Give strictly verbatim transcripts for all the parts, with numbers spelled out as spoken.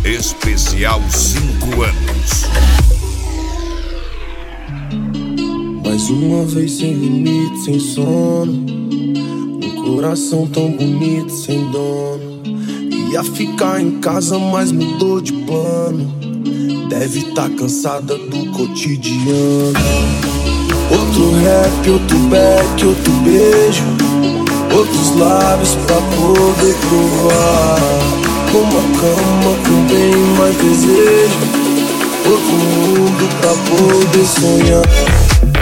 Especial cinco anos. Mais uma vez sem limite, sem sono. Um coração tão bonito, sem dono. Ia ficar em casa, mas mudou de plano. Deve tá cansada do cotidiano. Outro rap, outro back, outro beijo. Outros lábios pra poder provar. Uma cama com bem mais desejo. Outro mundo pra poder sonhar.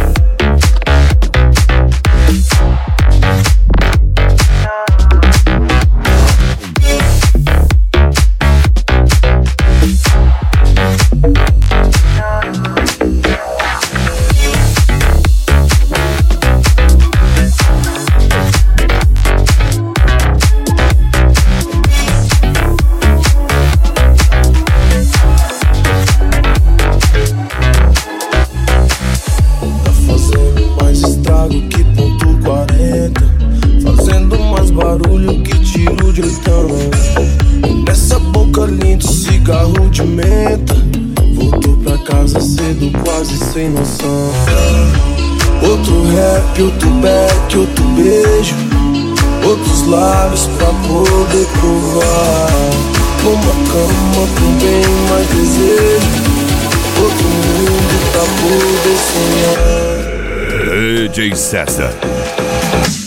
Que ponto quarenta, fazendo mais barulho que tiro de oitão. Nessa boca linda, cigarro de menta. Voltou pra casa cedo, quase sem noção. Outro rap, outro back, outro beijo. Outros lábios pra poder provar. Uma cama com bem mais desejo. Outro mundo pra poder sonhar. D J César.